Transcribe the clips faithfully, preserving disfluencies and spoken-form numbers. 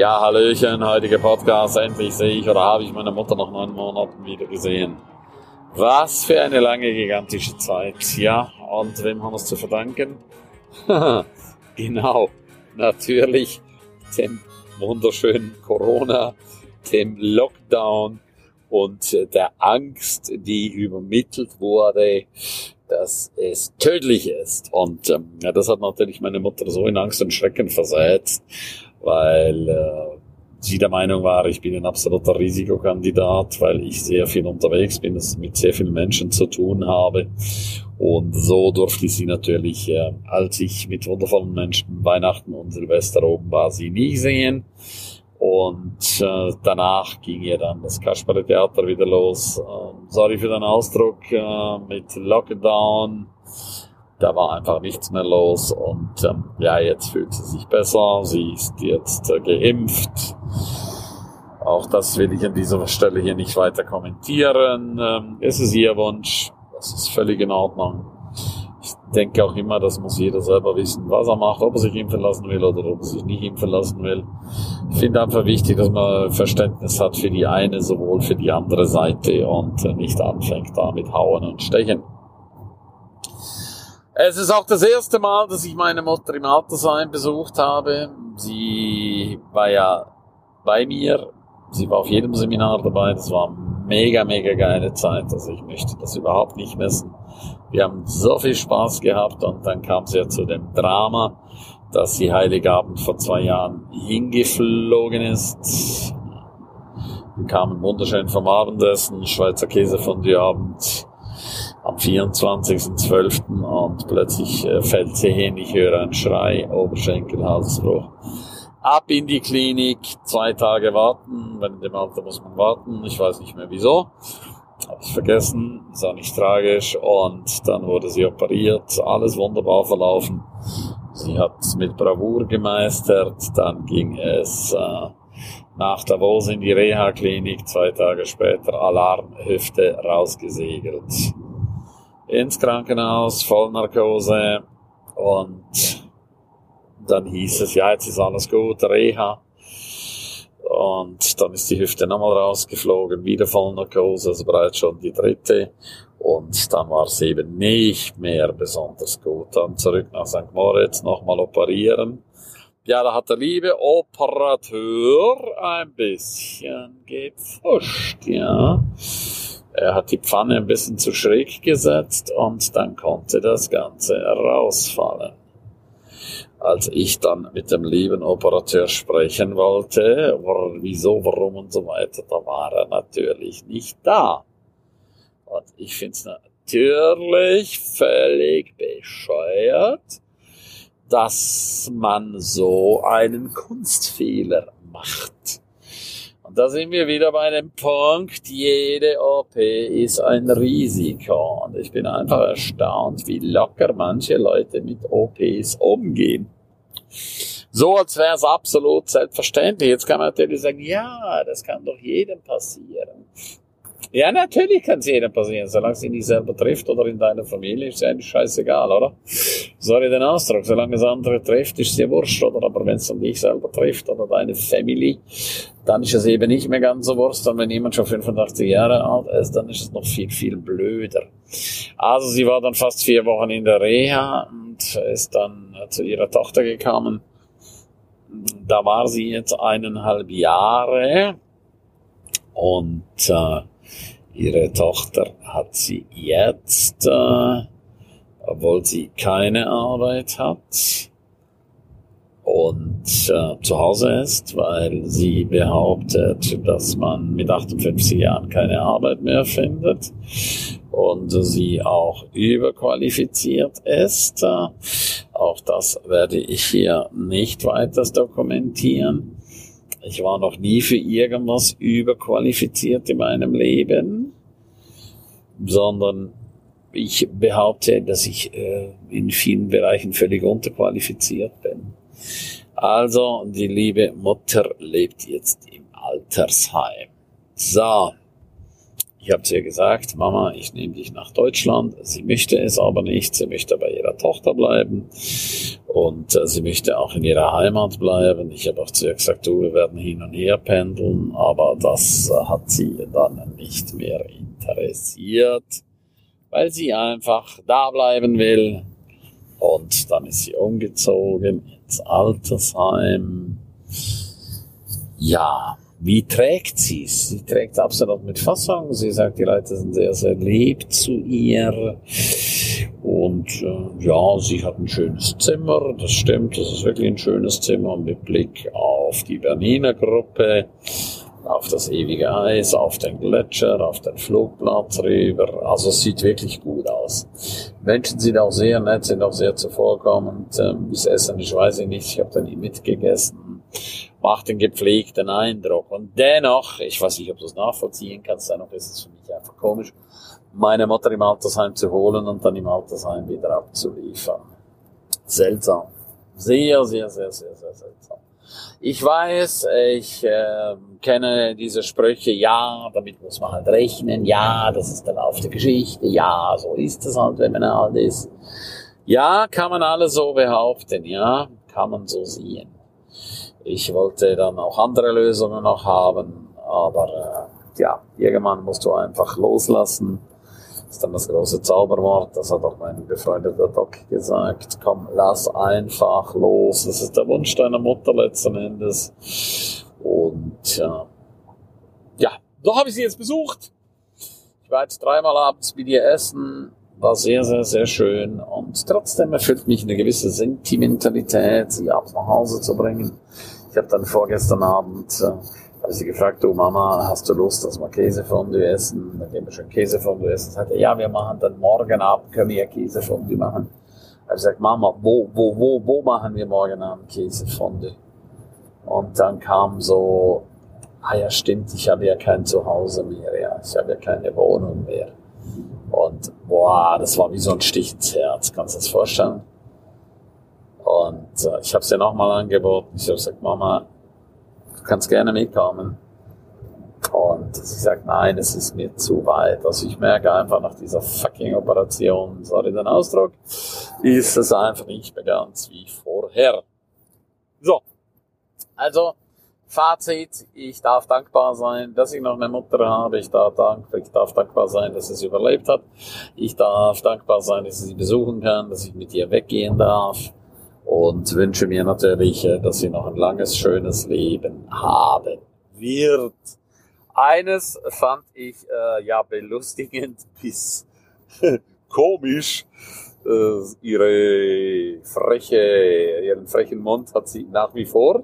Ja, Hallöchen, heutiger Podcast. Endlich sehe ich oder habe ich meine Mutter nach neun Monaten wieder gesehen. Was für eine lange, gigantische Zeit. Ja, und wem haben wir es zu verdanken? Genau, natürlich dem wunderschönen Corona, dem Lockdown und der Angst, die übermittelt wurde, dass es tödlich ist. Und ähm, ja, das hat natürlich meine Mutter so in Angst und Schrecken versetzt, weil äh, sie der Meinung war, ich bin ein absoluter Risikokandidat, weil ich sehr viel unterwegs bin, das mit sehr vielen Menschen zu tun habe. Und so durfte sie natürlich, äh, als ich mit wundervollen Menschen Weihnachten und Silvester oben war, sie nie sehen. Und äh, danach ging ja dann das Kasperle-Theater wieder los. Ähm, sorry für den Ausdruck, äh, mit Lockdown. Da war einfach nichts mehr los. Und ähm, ja, jetzt fühlt sie sich besser. Sie ist jetzt äh, geimpft. Auch das will ich an dieser Stelle hier nicht weiter kommentieren. Ähm, es ist ihr Wunsch. Das ist völlig in Ordnung. Ich denke auch immer, das muss jeder selber wissen, was er macht, ob er sich impfen lassen will oder ob er sich nicht impfen lassen will. Ich finde einfach wichtig, dass man Verständnis hat für die eine, sowohl für die andere Seite und nicht anfängt da mit Hauen und Stechen. Es ist auch das erste Mal, dass ich meine Mutter im Altersheim besucht habe. Sie war ja bei mir. Sie war auf jedem Seminar dabei. Das war mega, mega geile Zeit. Also ich möchte das überhaupt nicht missen. Wir haben so viel Spaß gehabt und dann kam es ja zu dem Drama, dass sie Heiligabend vor zwei Jahren hingeflogen ist. Wir kamen wunderschön vom Abendessen, Schweizer Käsefondue-Abend am vierundzwanzigsten zwölften und plötzlich äh, fällt sie hin, ich höre einen Schrei, Oberschenkel, Halsbruch. Ab in die Klinik, zwei Tage warten, wenn in dem Alter muss man warten, ich weiß nicht mehr wieso. Habe ich vergessen, ist auch nicht tragisch und dann wurde sie operiert, alles wunderbar verlaufen. Sie hat es mit Bravour gemeistert, dann ging es äh, nach Davos in die Reha-Klinik, zwei Tage später Alarm, Hüfte rausgesegelt. Ins Krankenhaus, Vollnarkose und dann hieß es, ja, jetzt ist alles gut, Reha. Und dann ist die Hüfte nochmal rausgeflogen, wieder Vollnarkose, also bereits schon die dritte. Und dann war es eben nicht mehr besonders gut. Dann zurück nach Sankt Moritz, nochmal operieren. Ja, da hat der liebe Operateur ein bisschen gepfuscht, ja. Er hat die Pfanne ein bisschen zu schräg gesetzt und dann konnte das Ganze rausfallen. Als ich dann mit dem lieben Operateur sprechen wollte, war, wieso, warum und so weiter, da war er natürlich nicht da. Und ich finde es natürlich völlig bescheuert, dass man so einen Kunstfehler macht. Und da sind wir wieder bei dem Punkt, jede O P ist ein Risiko. Und ich bin einfach erstaunt, wie locker manche Leute mit O Ps umgehen. So, als wäre es absolut selbstverständlich. Jetzt kann man natürlich sagen, ja, das kann doch jedem passieren. Ja, natürlich kann es jedem passieren, solange es ihn nicht selber trifft oder in deiner Familie, ist ja eigentlich scheißegal, oder? Sorry den Ausdruck, solange es andere trifft, ist es ja wurscht, oder? Aber wenn es um dich selber trifft oder deine Family, dann ist es eben nicht mehr ganz so wurscht. Und wenn jemand schon fünfundachtzig Jahre alt ist, dann ist es noch viel, viel blöder. Also sie war dann fast vier Wochen in der Reha und ist dann zu ihrer Tochter gekommen. Da war sie jetzt eineinhalb Jahre und äh, ihre Tochter hat sie jetzt, äh, obwohl sie keine Arbeit hat und äh, zu Hause ist, weil sie behauptet, dass man mit achtundfünfzig Jahren keine Arbeit mehr findet und sie auch überqualifiziert ist. Äh, auch das werde ich hier nicht weiter dokumentieren. Ich war noch nie für irgendwas überqualifiziert in meinem Leben, sondern ich behaupte, dass ich äh, in vielen Bereichen völlig unterqualifiziert bin. Also, die liebe Mutter lebt jetzt im Altersheim. So, ich habe zu ihr gesagt, Mama, ich nehme dich nach Deutschland. Sie möchte es aber nicht, sie möchte bei ihrer Tochter bleiben. Und äh, sie möchte auch in ihrer Heimat bleiben. Ich habe auch zu ihr gesagt, du, wir werden hin und her pendeln, aber das äh, hat sie dann nicht mehr interessiert, weil sie einfach da bleiben will. Und dann ist sie umgezogen ins Altersheim. Ja, wie trägt sie es? Sie trägt absolut mit Fassung. Sie sagt, die Leute sind sehr, sehr lieb zu ihr. Und äh, ja, sie hat ein schönes Zimmer. Das stimmt, das ist wirklich ein schönes Zimmer mit Blick auf die Bernina Gruppe, auf das ewige Eis, auf den Gletscher, auf den Flugplatz rüber. Also es sieht wirklich gut aus. Menschen sind auch sehr nett, sind auch sehr zuvorkommend. Ähm, das Essen, ich weiß ich nicht, ich habe da nie mitgegessen. Macht einen gepflegten Eindruck. Und dennoch, ich weiß nicht, ob du es nachvollziehen kannst, dennoch ist es für mich einfach komisch, meine Mutter im Altersheim zu holen und dann im Altersheim wieder abzuliefern. Seltsam. Sehr, sehr, sehr, sehr, sehr seltsam. Ich weiß, ich äh, kenne diese Sprüche, ja, damit muss man halt rechnen, ja, das ist der Lauf der Geschichte, ja, so ist es halt, wenn man alt ist. Ja, kann man alles so behaupten, ja, kann man so sehen. Ich wollte dann auch andere Lösungen noch haben, aber äh, ja, irgendwann musst du einfach loslassen. Das ist dann das große Zauberwort, das hat auch mein befreundeter Doc gesagt. Komm, lass einfach los. Das ist der Wunsch deiner Mutter letzten Endes. Und äh, ja, so habe ich sie jetzt besucht. Ich war jetzt dreimal abends mit ihr essen. War sehr, sehr, sehr schön. Und trotzdem erfüllt mich eine gewisse Sentimentalität, sie abends nach Hause zu bringen. Ich habe dann vorgestern Abend... Äh, habe ich sie gefragt, du Mama, hast du Lust, dass wir Käsefondue essen? Dann gehen wir schon Käsefondue essen. Sagte, ja, wir machen dann morgen Abend, können wir ja Käsefondue machen. Da habe ich gesagt, Mama, wo, wo, wo, wo machen wir morgen Abend Käsefondue? Und dann kam so, ah ja, stimmt, ich habe ja kein Zuhause mehr, ja, ich habe ja keine Wohnung mehr. Und boah, das war wie so ein Stich ins Herz, kannst du dir das vorstellen? Und äh, ich habe es ihr nochmal angeboten. Ich habe gesagt, Mama, du kannst gerne mitkommen. Und sie sagt, nein, es ist mir zu weit. Also ich merke einfach nach dieser fucking Operation, sorry den Ausdruck, ist es einfach nicht mehr ganz wie vorher. So, also Fazit, ich darf dankbar sein, dass ich noch eine Mutter habe. Ich darf, dank, ich darf dankbar sein, dass sie es überlebt hat. Ich darf dankbar sein, dass ich sie besuchen kann, dass ich mit ihr weggehen darf. Und wünsche mir natürlich, dass sie noch ein langes, schönes Leben haben wird. Eines fand ich äh, ja belustigend bis komisch. Äh, ihre freche, ihren frechen Mund hat sie nach wie vor.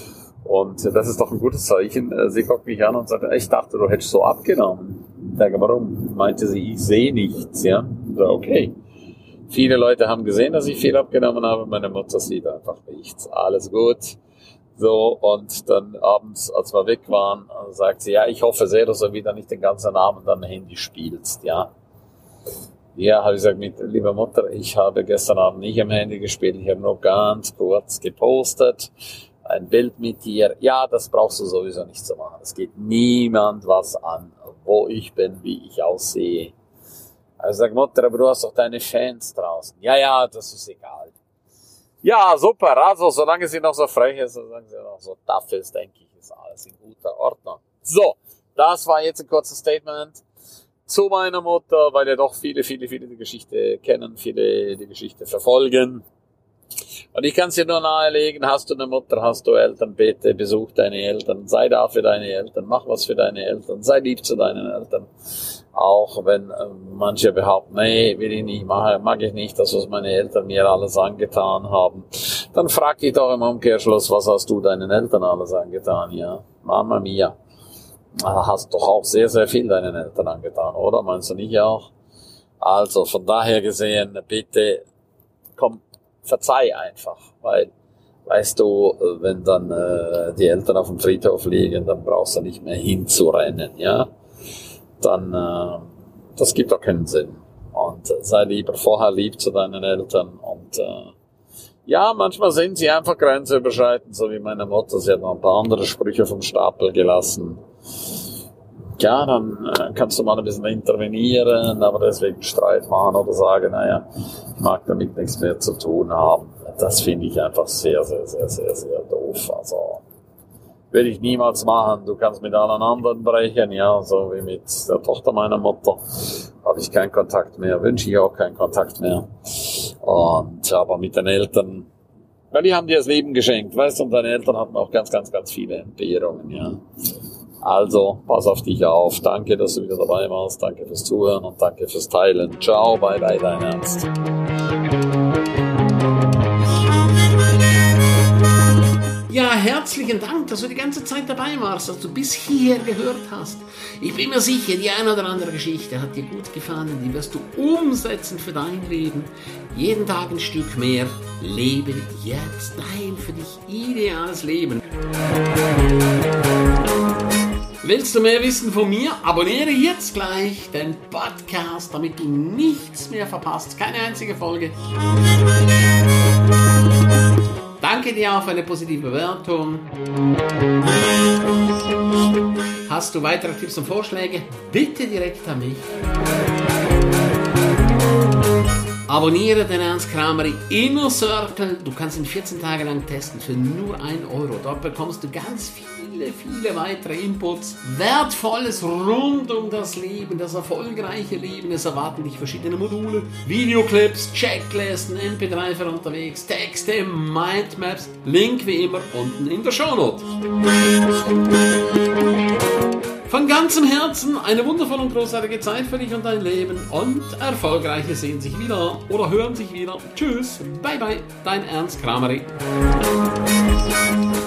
Und das ist doch ein gutes Zeichen. Sie guckt mich an und sagt, ich dachte, du hättest so abgenommen. Ich sage, warum? Meinte sie, ich sehe nichts. Ja, so, okay. Viele Leute haben gesehen, dass ich viel abgenommen habe. Meine Mutter sieht einfach nichts. Alles gut. So, und dann abends, als wir weg waren, sagt sie, ja, ich hoffe sehr, dass du wieder nicht den ganzen Abend am Handy spielst, ja. Ja, habe ich gesagt, mit, liebe Mutter, ich habe gestern Abend nicht am Handy gespielt. Ich habe nur ganz kurz gepostet. Ein Bild mit dir. Ja, das brauchst du sowieso nicht zu machen. Es geht niemand was an, wo ich bin, wie ich aussehe. Also sagt Mutter, aber du hast doch deine Fans draußen. Ja, ja, das ist egal. Ja, super. Also, solange sie noch so frech ist, solange sie noch so tough ist, denke ich, ist alles in guter Ordnung. So, das war jetzt ein kurzes Statement zu meiner Mutter, weil ja doch viele, viele, viele die Geschichte kennen, viele die Geschichte verfolgen. Und ich kann es dir nur nahelegen, hast du eine Mutter, hast du Eltern, bitte besuch deine Eltern, sei da für deine Eltern, mach was für deine Eltern, sei lieb zu deinen Eltern. Auch wenn äh, manche behaupten, nee, will ich nicht, mag, mag ich nicht, das, was meine Eltern mir alles angetan haben. Dann frag dich doch im Umkehrschluss, was hast du deinen Eltern alles angetan, ja? Mama mia. Hast doch auch sehr, sehr viel deinen Eltern angetan, oder? Meinst du nicht auch? Also, von daher gesehen, bitte, komm, verzeih einfach, weil, weißt du, wenn dann äh, die Eltern auf dem Friedhof liegen, dann brauchst du nicht mehr hinzurennen, ja? Dann, äh, das gibt doch keinen Sinn. Und äh, sei lieber vorher lieb zu deinen Eltern. Und äh, ja, manchmal sind sie einfach grenzüberschreitend, so wie meine Mutter. Sie hat noch ein paar andere Sprüche vom Stapel gelassen. Ja, dann äh, kannst du mal ein bisschen intervenieren, aber deswegen Streit machen oder sagen, naja, ich mag damit nichts mehr zu tun haben. das finde ich einfach sehr, sehr, sehr, sehr, sehr doof. Also, würde ich niemals machen. Du kannst mit allen anderen brechen, ja, so wie mit der Tochter meiner Mutter. Habe ich keinen Kontakt mehr, wünsche ich auch keinen Kontakt mehr. Und, aber mit den Eltern, weil die haben dir das Leben geschenkt, weißt du, und deine Eltern hatten auch ganz, ganz, ganz viele Entbehrungen, ja. Also, pass auf dich auf. Danke, dass du wieder dabei warst. Danke fürs Zuhören und danke fürs Teilen. Ciao, bye, bye, dein Ernst. Ja, herzlichen Dank, dass du die ganze Zeit dabei warst, dass du bis hierher gehört hast. Ich bin mir sicher, die eine oder andere Geschichte hat dir gut gefallen, die wirst du umsetzen für dein Leben. Jeden Tag ein Stück mehr. Lebe jetzt dein für dich ideales Leben. Willst du mehr wissen von mir? Abonniere jetzt gleich den Podcast, damit du nichts mehr verpasst. Keine einzige Folge. Danke dir auch für eine positive Bewertung. Hast du weitere Tipps und Vorschläge? Bitte direkt an mich. Abonniere den Ernst Krameri Inner Circle. Du kannst ihn vierzehn Tage lang testen für nur ein Euro. Dort bekommst du ganz viele, viele weitere Inputs. Wertvolles rund um das Leben, das erfolgreiche Leben. Es erwarten dich verschiedene Module, Videoclips, Checklisten, M P drei für unterwegs, Texte, Mindmaps. Link wie immer unten in der Shownote. Von ganzem Herzen eine wundervolle und großartige Zeit für dich und dein Leben und Erfolgreiche sehen sich wieder oder hören sich wieder. Tschüss, bye bye, dein Ernst Krameri.